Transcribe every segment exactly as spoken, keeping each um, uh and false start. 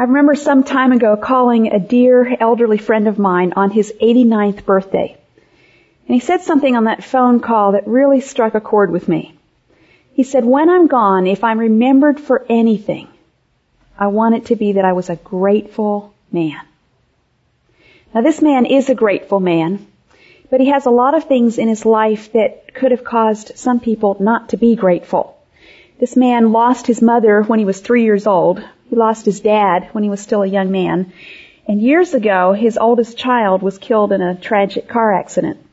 I remember some time ago calling a dear elderly friend of mine on his eighty-ninth birthday. And he said something on that phone call that really struck a chord with me. He said, when I'm gone, if I'm remembered for anything, I want it to be that I was a grateful man. Now this man is a grateful man, but he has a lot of things in his life that could have caused some people not to be grateful. This man lost his mother when he was three years old. He lost his dad when he was still a young man. And years ago, his oldest child was killed in a tragic car accident.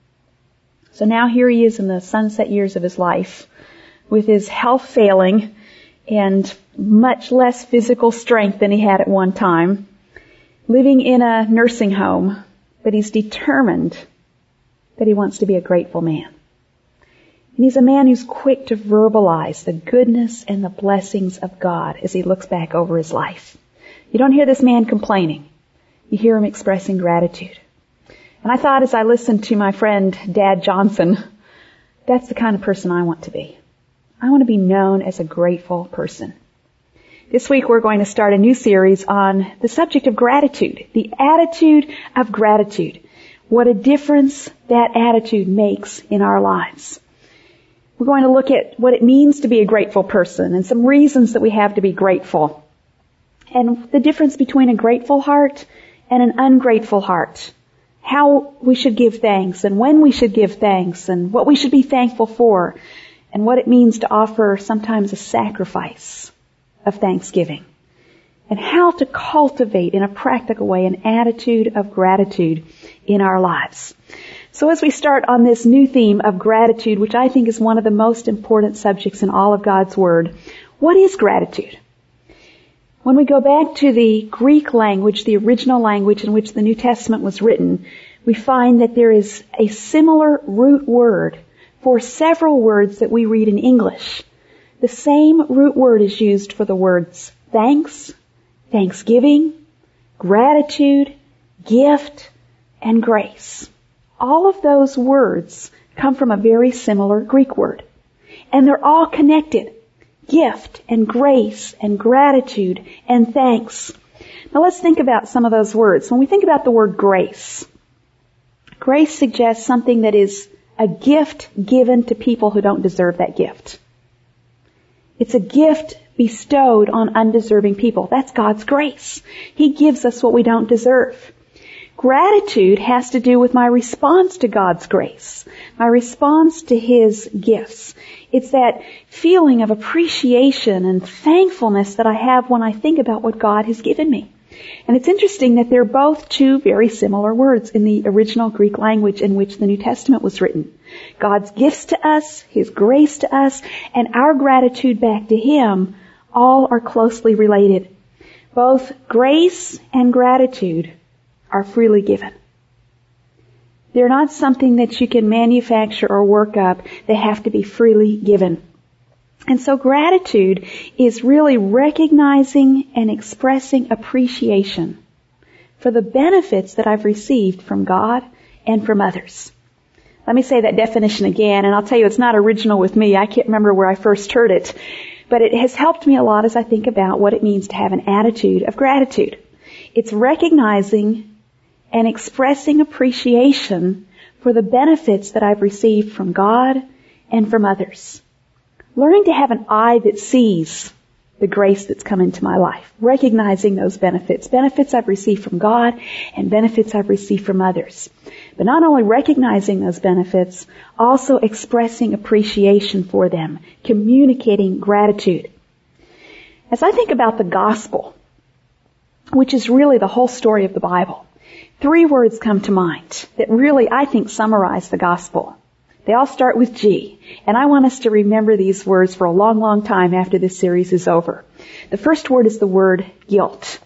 So now here he is in the sunset years of his life, with his health failing and much less physical strength than he had at one time, living in a nursing home, but he's determined that he wants to be a grateful man. And he's a man who's quick to verbalize the goodness and the blessings of God as he looks back over his life. You don't hear this man complaining. You hear him expressing gratitude. And I thought as I listened to my friend Dad Johnson, that's the kind of person I want to be. I want to be known as a grateful person. This week we're going to start a new series on the subject of gratitude, the attitude of gratitude. What a difference that attitude makes in our lives. We're going to look at what it means to be a grateful person and some reasons that we have to be grateful. And the difference between a grateful heart and an ungrateful heart. How we should give thanks and when we should give thanks and what we should be thankful for and what it means to offer sometimes a sacrifice of thanksgiving. And how to cultivate in a practical way an attitude of gratitude in our lives. So as we start on this new theme of gratitude, which I think is one of the most important subjects in all of God's Word, what is gratitude? When we go back to the Greek language, the original language in which the New Testament was written, we find that there is a similar root word for several words that we read in English. The same root word is used for the words thanks, thanksgiving, gratitude, gift, and grace. All of those words come from a very similar Greek word. And they're all connected. Gift and grace and gratitude and thanks. Now let's think about some of those words. When we think about the word grace, grace suggests something that is a gift given to people who don't deserve that gift. It's a gift bestowed on undeserving people. That's God's grace. He gives us what we don't deserve. Gratitude has to do with my response to God's grace, my response to His gifts. It's that feeling of appreciation and thankfulness that I have when I think about what God has given me. And it's interesting that they're both two very similar words in the original Greek language in which the New Testament was written. God's gifts to us, His grace to us, and our gratitude back to Him all are closely related. Both grace and gratitude are freely given. They're not something that you can manufacture or work up. They have to be freely given. And so gratitude is really recognizing and expressing appreciation for the benefits that I've received from God and from others. Let me say that definition again, and I'll tell you it's not original with me. I can't remember where I first heard it, but it has helped me a lot as I think about what it means to have an attitude of gratitude. It's recognizing and expressing appreciation for the benefits that I've received from God and from others. Learning to have an eye that sees the grace that's come into my life. Recognizing those benefits. Benefits I've received from God and benefits I've received from others. But not only recognizing those benefits, also expressing appreciation for them. Communicating gratitude. As I think about the gospel, which is really the whole story of the Bible, three words come to mind that really, I think, summarize the gospel. They all start with G, and I want us to remember these words for a long, long time after this series is over. The first word is the word guilt.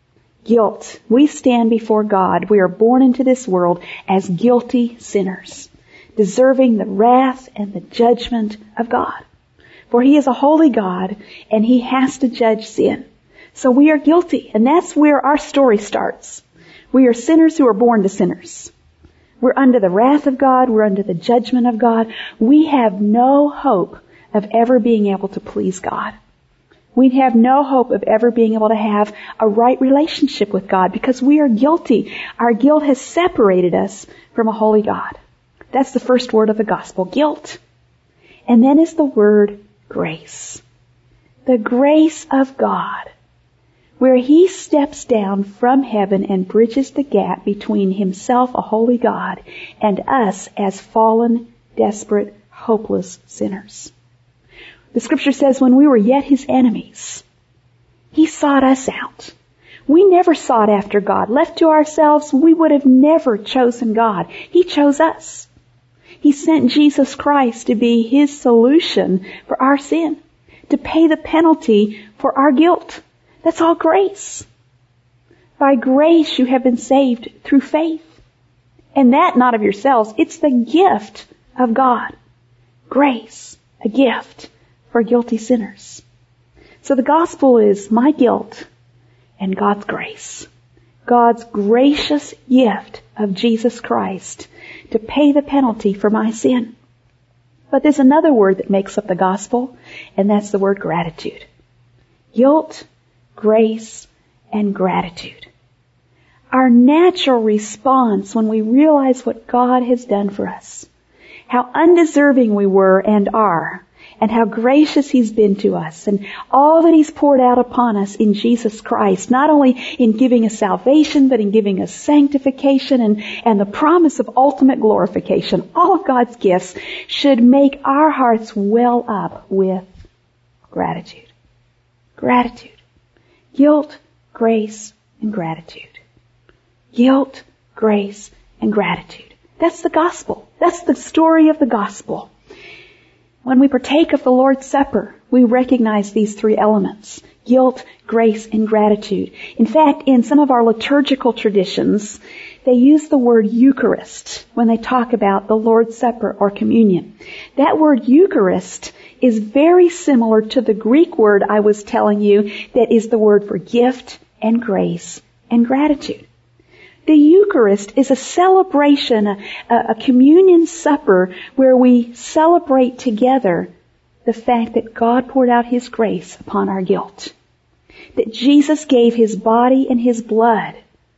Guilt. We stand before God. We are born into this world as guilty sinners, deserving the wrath and the judgment of God. For He is a holy God, and He has to judge sin. So we are guilty, and that's where our story starts. We are sinners who are born to sinners. We're under the wrath of God. We're under the judgment of God. We have no hope of ever being able to please God. we'd have no hope of ever being able to have a right relationship with God because we are guilty. Our guilt has separated us from a holy God. That's the first word of the gospel, guilt. And then is the word grace. The grace of God, where He steps down from heaven and bridges the gap between Himself, a holy God, and us as fallen, desperate, hopeless sinners. The scripture says when we were yet His enemies, He sought us out. We never sought after God. Left to ourselves, we would have never chosen God. He chose us. He sent Jesus Christ to be His solution for our sin, to pay the penalty for our guilt. That's all grace. By grace you have been saved through faith. And that not of yourselves, it's the gift of God. Grace, a gift for guilty sinners. So the gospel is my guilt and God's grace. God's gracious gift of Jesus Christ to pay the penalty for my sin. But there's another word that makes up the gospel, and that's the word gratitude. Guilt, grace, and gratitude. Our natural response when we realize what God has done for us, how undeserving we were and are, and how gracious He's been to us, and all that He's poured out upon us in Jesus Christ, not only in giving us salvation, but in giving us sanctification and, and the promise of ultimate glorification. All of God's gifts should make our hearts well up with gratitude. Gratitude. Guilt, grace, and gratitude. Guilt, grace, and gratitude. That's the gospel. That's the story of the gospel. When we partake of the Lord's Supper, we recognize these three elements: guilt, grace, and gratitude. In fact, in some of our liturgical traditions, they use the word Eucharist when they talk about the Lord's Supper or communion. That word Eucharist is very similar to the Greek word I was telling you that is the word for gift and grace and gratitude. The Eucharist is a celebration, a, a communion supper where we celebrate together the fact that God poured out His grace upon our guilt. That Jesus gave His body and His blood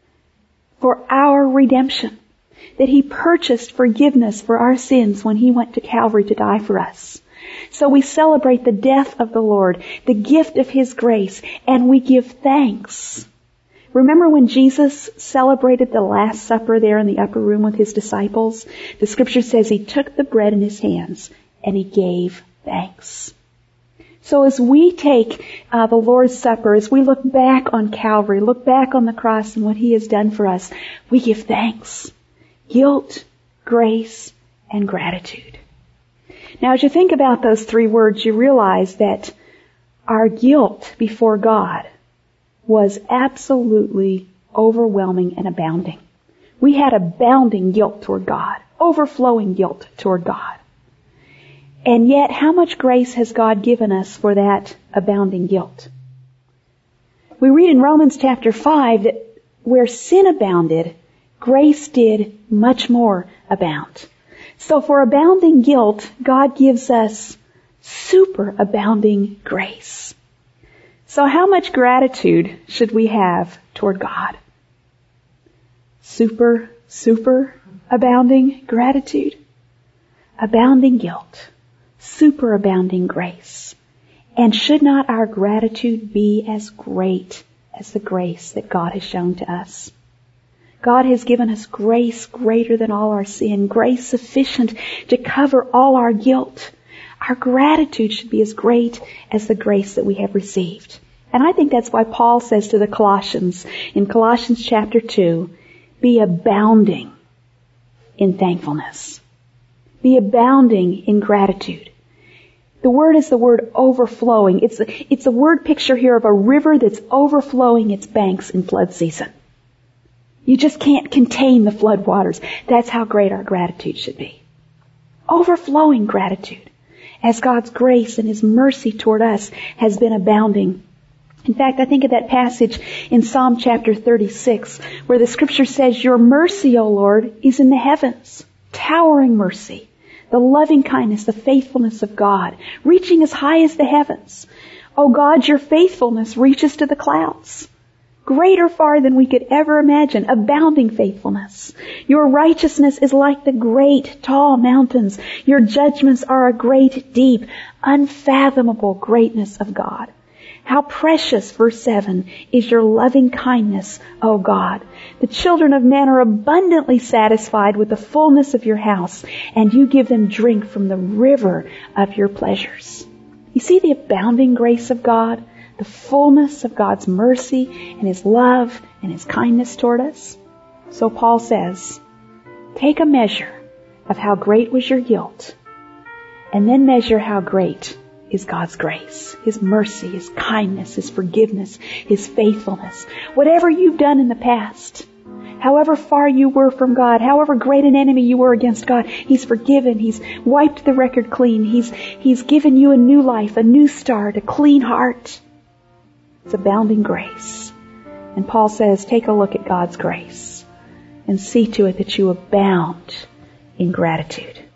for our redemption. That He purchased forgiveness for our sins when He went to Calvary to die for us. So we celebrate the death of the Lord, the gift of His grace, and we give thanks. Remember when Jesus celebrated the Last Supper there in the upper room with His disciples? The scripture says He took the bread in His hands and He gave thanks. So as we take uh, the Lord's Supper, as we look back on Calvary, look back on the cross and what He has done for us, we give thanks. Guilt, grace, and gratitude. Now as you think about those three words, you realize that our guilt before God was absolutely overwhelming and abounding. We had abounding guilt toward God, overflowing guilt toward God. And yet, how much grace has God given us for that abounding guilt? We read in Romans chapter five that where sin abounded, grace did much more abound. So for abounding guilt, God gives us super abounding grace. So how much gratitude should we have toward God? Super, super abounding gratitude. Abounding guilt. Super abounding grace. And should not our gratitude be as great as the grace that God has shown to us? God has given us grace greater than all our sin, grace sufficient to cover all our guilt. Our gratitude should be as great as the grace that we have received. And I think that's why Paul says to the Colossians in Colossians chapter two, be abounding in thankfulness. Be abounding in gratitude. The word is the word overflowing. It's a, it's a word picture here of a river that's overflowing its banks in flood season. You just can't contain the flood waters. That's how great our gratitude should be. Overflowing gratitude as God's grace and His mercy toward us has been abounding. In fact, I think of that passage in Psalm chapter thirty-six where the scripture says, your mercy, O Lord, is in the heavens. Towering mercy. The loving kindness, the faithfulness of God, reaching as high as the heavens. Oh God, your faithfulness reaches to the clouds. Greater far than we could ever imagine, abounding faithfulness. Your righteousness is like the great, tall mountains. Your judgments are a great, deep, unfathomable greatness of God. How precious, verse seven, is your loving kindness, O God. The children of men are abundantly satisfied with the fullness of your house, and you give them drink from the river of your pleasures. You see the abounding grace of God? The fullness of God's mercy and His love and His kindness toward us. So Paul says, take a measure of how great was your guilt, and then measure how great is God's grace, His mercy, His kindness, His forgiveness, His faithfulness. Whatever you've done in the past, however far you were from God, however great an enemy you were against God, He's forgiven. He's wiped the record clean. He's, He's given you a new life, a new start, a clean heart. It's abounding grace. And Paul says, take a look at God's grace and see to it that you abound in gratitude.